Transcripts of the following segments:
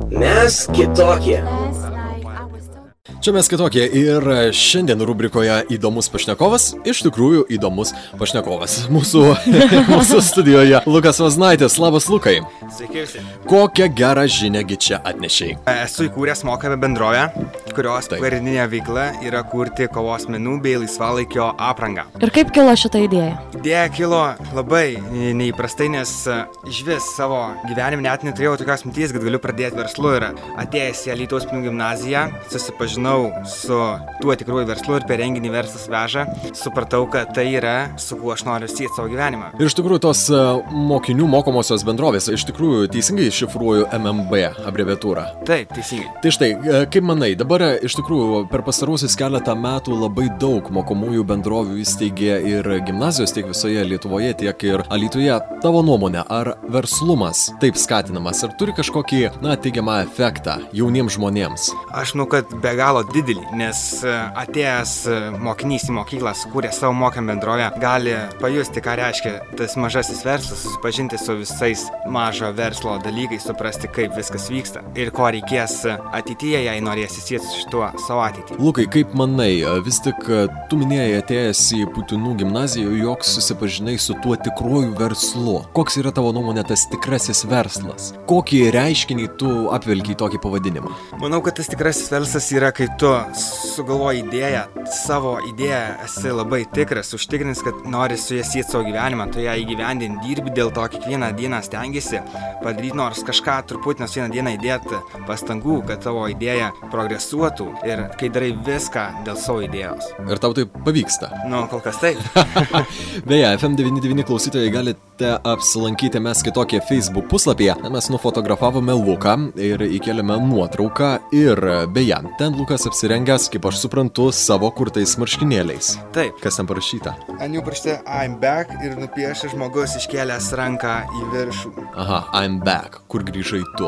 Mes kitokie. Čia mes kitokie ir šiandien rubrikoje įdomus pašnekovas, iš tikrųjų įdomus pašnekovas. Mūsų studijoje Lukas Vaznaitis. Labas, Lukai. Sveiki visi. Kokią gerą žiniągi čia atnešiai? Esu įkūręs mokamą bendrovę, kurios pagrindinė veikla yra kurti kovos menų bei laisvalaikio aprangą. Ir kaip kilo šitą idėją? Idėja kilo labai neįprastai, nes išvis savo gyvenime net neturėjau tokios minties, kad galiu pradėti verslu. Ir atėjęs į Alytaus menų gimnaziją, susipažinau su tuo tikruoju verslu ir per renginį Verslas veža supratau, kad tai yra, su kuo aš noriu sieti savo gyvenimą. Ir iš tikrųjų tos mokinių mokomosios bendrovės, iš tikrųjų teisingai šifruoju MMB abreviatūrą. Taip, teisingai. Tai štai, kaip manai, dabar iš tikrųjų per pastaruosius keletą metų labai daug mokomųjų bendrovių įsteigė ir gimnazijos tiek visoje Lietuvoje, tiek ir Alytuje. Tavo nuomonė, ar verslumas taip skatinamas, ar turi kažkokį, teigiamą efektą jauniems žmonėms? Aš manau, kad be galo didelį, nes atėjęs mokinys į mokyklą, sukūrė savo mokamą bendrovę, gali pajusti, ką reiškia tas mažasis verslas, susipažinti su visais mažo verslo dalykais, suprasti, kaip viskas vyksta ir ko reikės ateityje, jei norės įsieti su šituo savo ateitį. Lukai, kaip manai, vis tik tu minėjai atėjęs į Putinų gimnaziją, jog susipažinai su tuo tikruoju verslu. Koks yra tavo nuomonė tas tikrasis verslas? Kokį reiškinį tu apvelki tokį pavadinimą? Manau, kad tas tikrasis verslas yra, kai tu sugalvoji idėją, savo idėją esi labai tikras, užtikrinis, kad nori su ją sieti savo gyvenimą, tu ją įgyvendinti, dirbi dėl to kiekvieną dieną stengiasi padaryti nors kažką truputį, nors vieną dieną įdėti pastangų, kad tavo idėja progresuotų ir kai darai viską dėl savo idėjos. Ir tau tai pavyksta? Kol kas taip. Beje, FM99 klausytojai galite apsilankyti Mes kitokie Facebook puslapyje. Mes nufotografavome Luką ir įkėlėme nuotrauką ir beje, ten Lukas apsirengęs, kaip aš suprantu, savo kurtais marškinėliais. Taip. Kas ten parašyta? Ant jų parašyta I'm back ir nupiešia žmogus iškėlęs ranką į viršų. Aha, I'm back. Kur grįžai tu?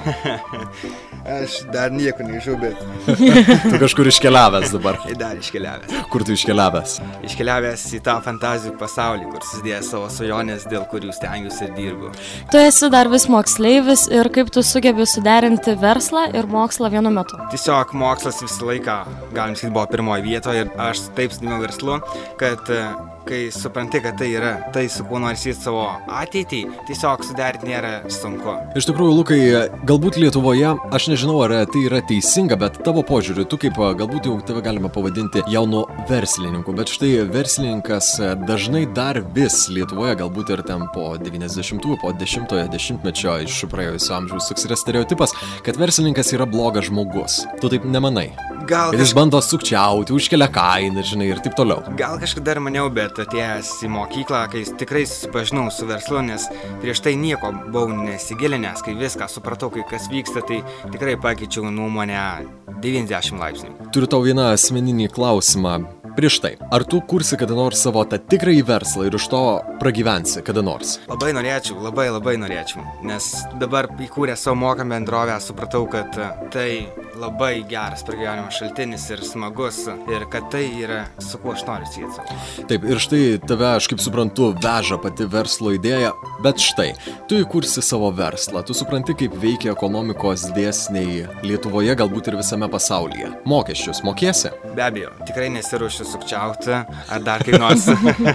Aš dar niekur negrįžau, bet... Tu kažkur iškeliavęs dabar. Dar iškeliavęs. Kur tu iškeliavęs? Iškeliavęs į tą fantazijų pasaulį, kur susidėjęs savo svajonės, dėl kurių stengiuosi ir dirbu. Tu esi dar vis moksleivis ir kaip tu sugebi suderinti verslą ir mokslą vienu metu? Tiesiog mokslas visą laiką, galim sakyti, buvo pirmoje vietoje ir aš taip sudėjau verslu, kad kai supranti, kad tai yra tai, su kuo nori sieti savo ateitį, tiesiog suderinti nėra sunku. Iš tikrųjų, Lukai, galbūt Lietuvoje, aš nežinau, ar tai yra teisinga, bet tavo požiūriu, tu kaip galbūt jau tave galima pavadinti jaunu verslininku, bet štai verslininkas dažnai dar vis Lietuvoje, galbūt ir ten po 90-ųjų, po 10-ojo dešimtmečio iš praėjusio amžiaus toks yra stereotipas, kad verslininkas yra blogas žmogus. Tu taip nemanai? Gal jis bando sukčiauti, užkelia kainą, žinai, ir taip toliau. Gal kažkada ir maniau, bet atėjęs į mokyklą, kai tikrai susipažinau su verslu, nes prieš tai nieko buvau nesigilinęs, kai viską supratau, kai kas vyksta, tai tikrai pakeičiau nuomonę 90 laipsnių. Turiu tau vieną asmeninį klausimą. Prieš tai, ar tu kursi kada nors savo tą tikrąjį verslą ir iš to pragyvensi kada nors? Labai norėčiau, labai norėčiau, nes dabar įkūręs savo mokamą bendrovę supratau, kad tai labai geras pragyvenimo šaltinis ir smagus ir kad tai yra su kuo aš noriu sieti savo. Taip, ir štai tave, aš kaip suprantu, veža pati verslo idėja, bet štai, tu įkursi savo verslą, tu supranti, kaip veikia ekonomikos dėsniai Lietuvoje, galbūt ir visame pasaulyje. Mokesčius mokėsi? Be abejo, tikrai nesiruošiu sukčiauti ar dar kaip nors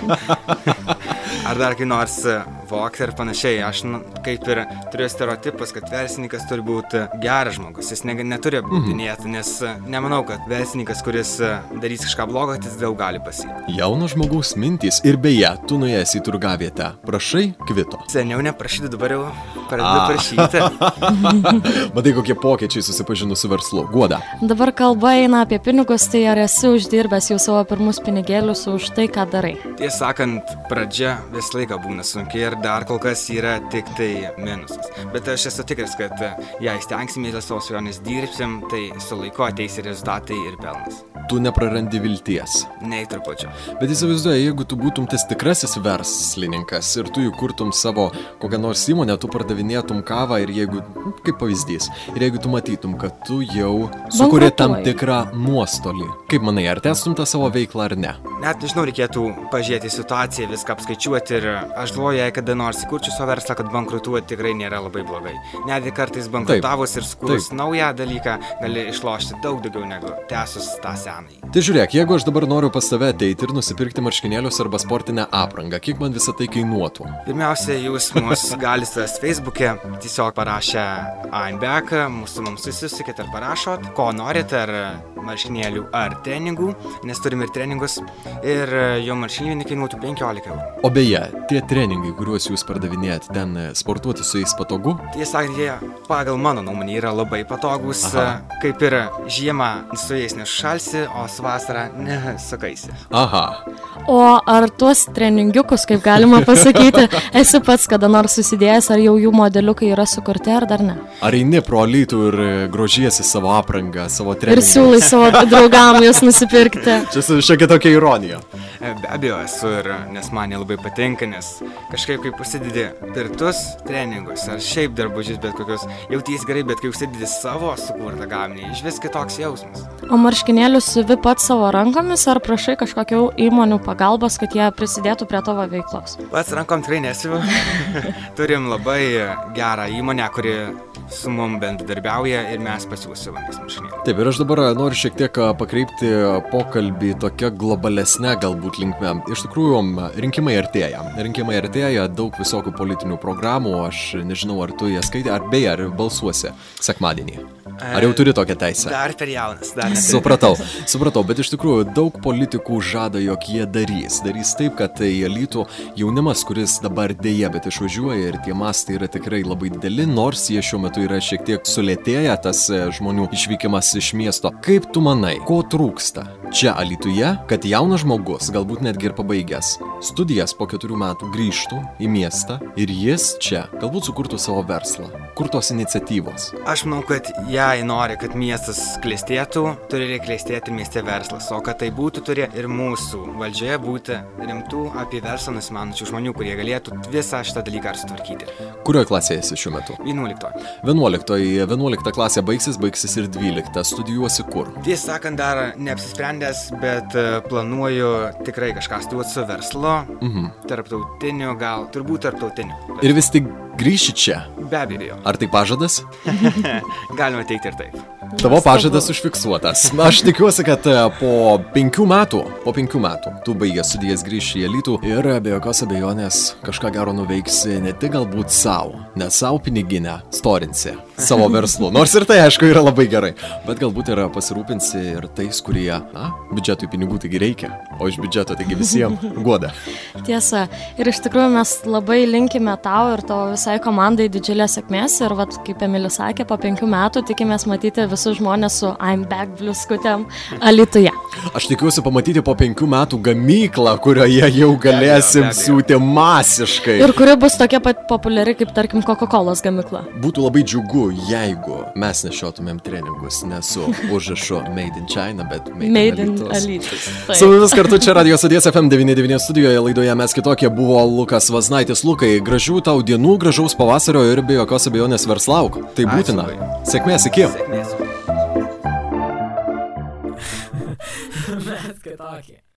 vogti ir panašiai. Aš kaip ir turiu stereotipas, kad verslininkas turi būti geras žmogus, jis neturi apgaudinėti, nes nemanau, kad verslininkas, kuris darys kažką blogo, jis daug gali pasiekti. Jauno žmogaus mintys ir beje, tu nuėjęs į turgavietę, prašai kvito. Seniau neprašyti, dabar jau pradedu prašyti. Matai, kokie pokyčiai susipažinus su verslu. Guoda. Dabar kalba eina apie pinigus, tai ar esi uždirbęs jau savo pirmus pinigėlius už tai, ką darai? Tiesą sakant, pradžia visą laiką būna sunkiai ir dar kol kas yra tik tai minusas. Bet aš esu tikras, kad jei stengsime dėl savo svajonės dirbsim, tai su laiku ateis ir rezultatai ir pelnas. Tu neprarandi vilties. Nei trupučio. Bet įsivaizduoju, jeigu tu būtum tas tikrasis verslininkas ir tu įkurtum savo kokią nors įmonę, tu pardavinėtum kavą ir jeigu, kaip pavyzdys, ir jeigu tu matytum, kad tu jau sukuri tam tikrą nuostolį. Kaip manai, ar tęstum tą savo veiklą ar ne? Net nežinau, reikėtų pažiūrėti situaciją, viską apskaičiuoti ir aš galvoju, kad kada nors įkurčiu savo verslą, kad bankrutuoti tikrai nėra labai blogai. Netgi kartais bankrutavus ir sukūrus naują dalyką, gali išlošti daug daugiau negu tęsus tą senąjį. Tai žiūrėk, jeigu aš dabar noriu pas tave ateiti ir nusipirkti marškinėlius arba sportinę aprangą, kiek man visą tai kainuotų? Pirmiausia, jūs mus galite Facebook'e tiesiog parašę Einbeck, mums susitikit ar parašot, ko norit, ar marškinėlių, ar treningų, nes turim ir treningus, ir jo marškinėliai kainuotų 15 eurų. O beje, tie treningai, kuriuos jūs pardavinėjat, ten sportuoti su jais patogu? Tiesą sakant, jie pagal mano nuomonę yra labai patogus, kaip ir žiemą su jais nešalsi, o su vasarą nesakaisi. Aha. O ar tuos treningiukus, kaip galima pasakyti, esi pats kada nors susidėjęs, ar jau jų modeliukai yra sukurti, ar dar ne? Ar eini pro Alytų ir grožiesi savo aprangą, savo treningą? Ir siūlai savo draugam jūs nusipirkti? Čia šiokia tokia ironija. Be abejo esu ir, nes man jie labai patinka, nes kažkaip kaip užsidedi pirtus treningus, ar šiaip darbužius, bet kokius jauties gerai, bet kai užsidedi savo sukurtą gaminį, iš vis kitoks jausmas. O marškinėlius siuvi pats savo rankomis, ar prašai kažkokių įmonių pagalbos, kad jie prisidėtų prie tavo veiklos? Pats rankom tikrai nesiuvu. Turim labai gerą įmonę, kuri su mum bendradarbiauja ir mes pasiūsivomės marškinėlį. Taip, ir aš dabar noriu šiek tiek pakreipti pokalbį tokia globalesnė galbūt linkme. Iš tikrųjų, rinkimai artėja, daug visokių politinių programų, aš nežinau, ar tu jas skaitė, ar beje, ar balsuosi sekmadienį. Ar jau turi tokią teisę? Dar per jaunas, dar ne. Supratau, bet iš tikrųjų daug politikų žada, jog jie darys taip, kad į Alytų jaunimas, kuris dabar dėja, bet išvažiuoja ir tie mastai yra tikrai labai dideli, nors jie šiuo metu yra šiek tiek sulėtėję, tas žmonių išvykimas iš miesto. Kaip tu manai, ko trūksta čia Alytuje, kad jaunas žmogus, galbūt netgi ir pabaigęs studijas po 4 metų grįžtų į miestą ir jis čia galbūt sukurtų savo verslą? Kur tos iniciatyvos? Aš manau, kad jei nori, kad miestas klestėtų, turi klestėti mieste verslas, o kad tai būtų, turi ir mūsų valdžioje būti rimtų apie verslą nusimanusių žmonių, kurie galėtų visą šitą dalyką sutvarkyti. Kurioje klasėje esi šiuo metu? 11. 11 klasė baigsis ir 12. Studijuosi kur? Tiesą sakant, dar neapsisprendęs, bet planuoju tikrai kažką studijuoti su verslo, tarptautiniu, gal turbūt tarptautiniu. Ir vis tik grįši čia? Be abejo. Ar tai pažadas? Galima teikti ir taip. Tavo pažadas užfiksuotas. Aš tikiuosi, kad po 5 metų tu baigęs studijas grįši į Alytų ir be jokios abejonės kažką gero nuveiksi ne tik galbūt savo, ne savo piniginę storinsi savo verslu, nors ir tai aišku yra labai gerai, bet galbūt ir pasirūpinsi ir tais, kurie, biudžetui pinigų taigi reikia, o iš biudžeto taigi visiems guoda. Tiesa, ir iš tikrųjų mes labai linkime tau ir tavo visai komandai didžiulės sėkmės ir vat, kaip Emilis sakė, po 5 metų tikimės matyti visus žmonės su Einbeck bliuskutėm Alytuje. Aš tikiuosi pamatyti po 5 metų gamyklą, kurioje jau galėsim siūti masiškai. Ir kuri bus tokia pat populiari kaip, tarkim, Coca-Colos gamykla. Būtų labai džiugu, jeigu mes nešiotumėm treningus ne su užrašu Made in China, bet Made in Alytus. Su mumis kartu čia Radio Stoties FM 99 studijoje laidoje Mes kitokie buvo Lukas Vaznaitis. Lukai, gražių tau dienų, gražaus pavasario ir be jokios abejonės verslauk. Tai būtina. Sėkmės, iki. Mes kitokie.